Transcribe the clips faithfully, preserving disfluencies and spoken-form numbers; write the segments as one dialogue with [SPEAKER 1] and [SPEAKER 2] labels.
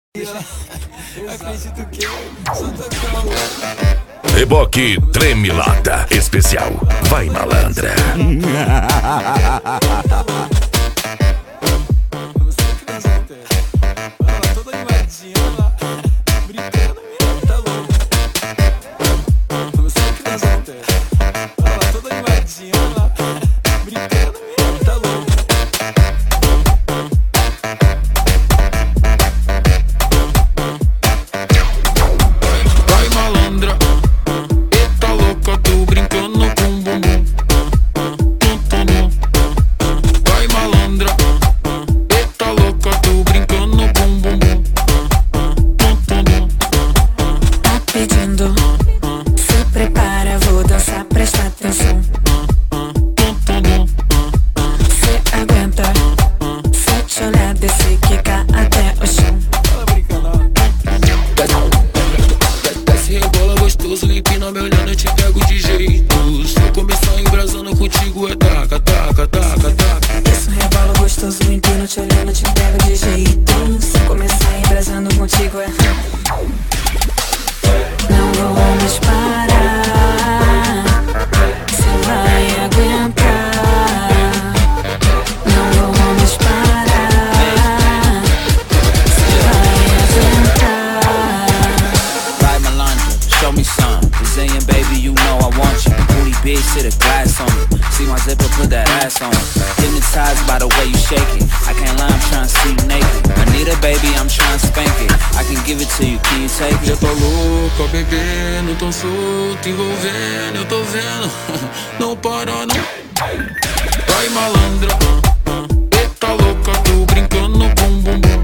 [SPEAKER 1] Acredito que Santa Calma.
[SPEAKER 2] Reboque Tremilada Especial. Vai, malandra.
[SPEAKER 1] Você acredita? Olha lá, toda animadinha, olha lá. Brincando mesmo, tá louco. Você acredita? Olha lá, toda animadinha, olha lá. Brincando mesmo, tá louco.
[SPEAKER 3] Se prepara, vou dançar, presta atenção. Cê aguenta, se te olhar, desce, quica até o chão.
[SPEAKER 4] Desce, rebola gostoso, empina me olhando, eu te pego de jeito. Se eu começar embrasando contigo é taca, taca, taca, taca.
[SPEAKER 3] Isso, rebola gostoso, empina te olhando, te pego de jeito. Se eu começar embrasando contigo é... Não vamos parar, cê vai aguentar. Não vamos parar, cê vai aguentar.
[SPEAKER 5] Vai, malandra, show me some. Brazilian baby, you know I want you. Booty big, sit a glass on me. See my zipper, put that ass on it. Hypnotized by the way you shake it. I can't lie, I'm tryna see you naked. I need a baby, I'm tryna spank it. I can give it to you, can you take it?
[SPEAKER 4] Já tô louca, bebendo, tão solto, envolvendo, eu tô vendo. Não para, não. Vai, malandra. Eita louca, tô brincando, bum, bum, bum.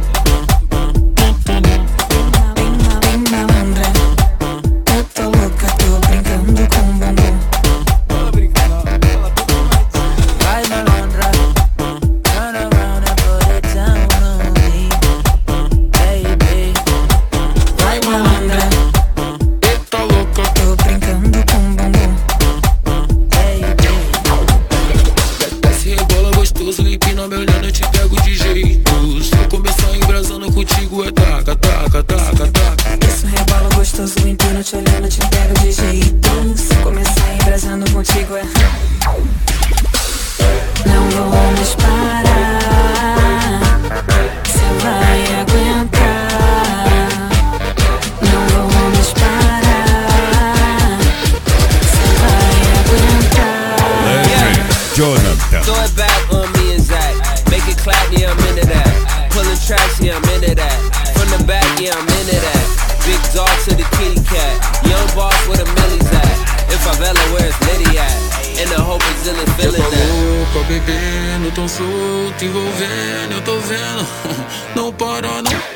[SPEAKER 3] Bem malandra, eu tô louca, tô brincando com bumbum.
[SPEAKER 1] Olha brincando, olha lá, toda animadinha.
[SPEAKER 5] Vai, malandra, turn around and put it down on me, baby.
[SPEAKER 3] Vai, malandra,
[SPEAKER 4] Eita louca,
[SPEAKER 3] tô brincando com bumbum.
[SPEAKER 5] Baby.
[SPEAKER 4] desce, rebola gostoso, empina me olhando, eu te pego de jeito. Se eu começar embrasando contigo é taca, taca, taca, taca.
[SPEAKER 3] Isso, rebola gostoso, empina te olhando, te pego de jeito. Se começar embrasando contigo é... Não vamos parar, cê vai aguentar. Não vamos parar, cê vai aguentar.
[SPEAKER 2] Jonathan.
[SPEAKER 5] Throw it back on me and Zach. Make it clap, yeah, I'm into that. Pulling tracks, yeah, I'm into that. From the back, yeah, I'm into that. Big dog to the kitty cat. Young boss where the millies at. In favela, where's Liddy at? And the hope is in the
[SPEAKER 4] Já
[SPEAKER 5] feeling
[SPEAKER 4] tô
[SPEAKER 5] that.
[SPEAKER 4] louca, bebendo, tão solto, envolvendo, eu tô vendo. Não para, não.